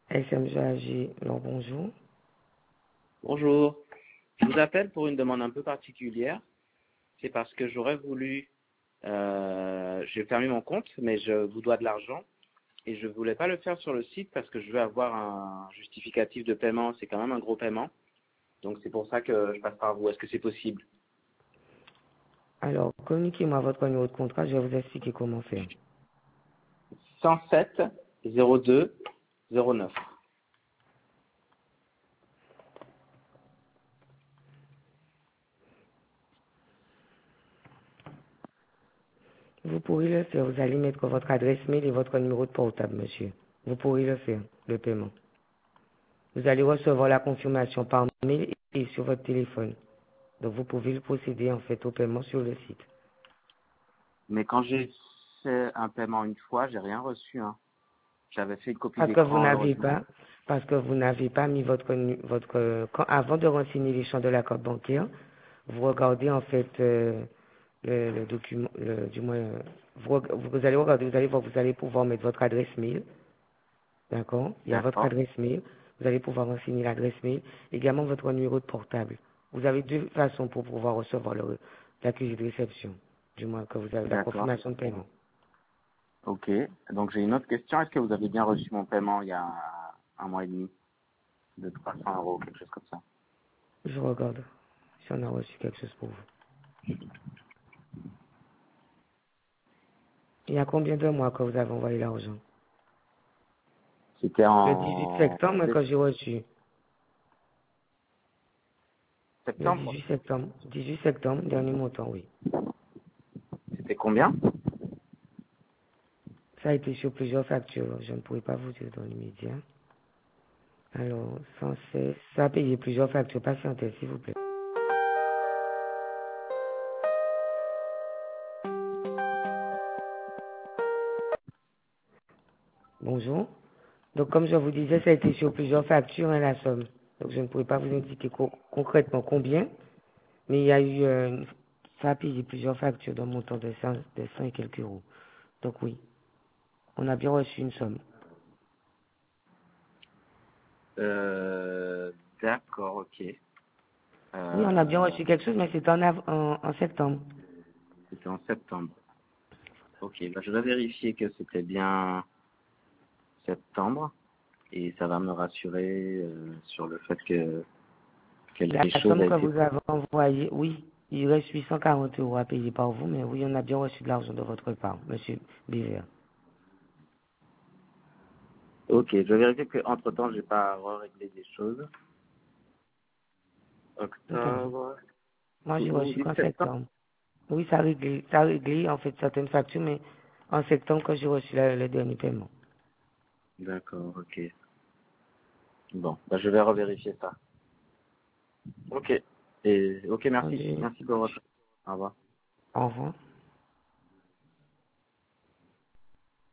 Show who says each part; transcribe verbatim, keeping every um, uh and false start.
Speaker 1: S M G A G, alors bonjour.
Speaker 2: Bonjour, je vous appelle pour une demande un peu particulière. C'est parce que j'aurais voulu, euh, j'ai fermé mon compte, mais je vous dois de l'argent et je voulais pas le faire sur le site parce que je veux avoir un justificatif de paiement. C'est quand même un gros paiement, donc c'est pour ça que je passe par vous. Est-ce que c'est possible?
Speaker 1: Alors, communiquez-moi votre numéro de contrat, je vais vous expliquer comment faire.
Speaker 2: cent sept zéro deux zéro neuf.
Speaker 1: Vous pourrez le faire, vous allez mettre votre adresse mail et votre numéro de portable, monsieur. Vous pourrez le faire, le paiement. Vous allez recevoir la confirmation par mail et sur votre téléphone. Donc, vous pouvez le procéder, en fait, au paiement sur le site.
Speaker 2: Mais quand j'ai fait un paiement une fois, j'ai rien reçu. Hein. J'avais fait une copie
Speaker 1: Parce que vous
Speaker 2: d'écran,
Speaker 1: n'avez
Speaker 2: heureusement.
Speaker 1: pas, parce que vous n'avez pas mis votre, nu- votre, euh, quand, avant de renseigner les champs de la carte bancaire, vous regardez en fait euh, le, le document, le, du moins, euh, vous, reg- vous allez regarder, vous allez voir, vous allez pouvoir mettre votre adresse mail, d'accord? Il y a votre
Speaker 2: D'accord.
Speaker 1: adresse mail, vous allez pouvoir renseigner l'adresse mail, également votre numéro de portable. Vous avez deux façons pour pouvoir recevoir le, l'accusé de réception, du moins que vous avez la
Speaker 2: D'accord.
Speaker 1: confirmation de paiement.
Speaker 2: Ok. Donc j'ai une autre question. Est-ce que vous avez bien reçu mon paiement il y a un mois et demi de trois cents euros, quelque chose comme ça?
Speaker 1: Je regarde si on a reçu quelque chose pour vous. Il y a combien de mois que vous avez envoyé l'argent?
Speaker 2: C'était
Speaker 1: Le dix-huit
Speaker 2: en
Speaker 1: septembre
Speaker 2: dé-
Speaker 1: que j'ai reçu. Le
Speaker 2: septembre.
Speaker 1: dix-huit septembre. dix-huit septembre, dernier montant, oui.
Speaker 2: C'était combien?
Speaker 1: Ça a été sur plusieurs factures. Je ne pourrais pas vous dire dans l'immédiat. Alors, cent seize, ça a payé plusieurs factures. Patientez, s'il vous plaît. Bonjour. Donc, comme je vous disais, ça a été sur plusieurs factures, hein, la somme. Donc, je ne pourrais pas vous indiquer co- concrètement combien, mais il y a eu, euh, ça a payé plusieurs factures d'un montant de cent, de cent et quelques euros. Donc, oui, on a bien reçu une somme.
Speaker 2: Euh, d'accord, ok.
Speaker 1: Oui, on a bien
Speaker 2: Euh,
Speaker 1: reçu quelque chose, mais c'était en, av- en, en septembre.
Speaker 2: c'était en septembre. Ok, bah, je vais vérifier que c'était bien septembre et ça va me rassurer euh, sur le fait que
Speaker 1: La
Speaker 2: quelque chose
Speaker 1: somme
Speaker 2: a
Speaker 1: que
Speaker 2: été.
Speaker 1: vous avez envoyée, oui, il reste huit cent quarante euros à payer par vous, mais oui, on a bien reçu de l'argent de votre part, monsieur Biver.
Speaker 2: Ok, je vais vérifier que entre temps j'ai pas réglé des choses.
Speaker 1: Attendez.
Speaker 2: Octobre.
Speaker 1: Moi,
Speaker 2: Vous,
Speaker 1: j'ai
Speaker 2: vous
Speaker 1: reçu
Speaker 2: dites
Speaker 1: qu'en
Speaker 2: septembre?
Speaker 1: septembre. Oui, ça a réglé, ça a réglé, en fait, certaines factures, mais en septembre, quand j'ai reçu le, le dernier paiement.
Speaker 2: D'accord, ok. Bon, bah, je vais revérifier ça. Ok. Et ok, merci.
Speaker 1: Attendez.
Speaker 2: Merci pour votre. Au revoir.
Speaker 1: Au revoir.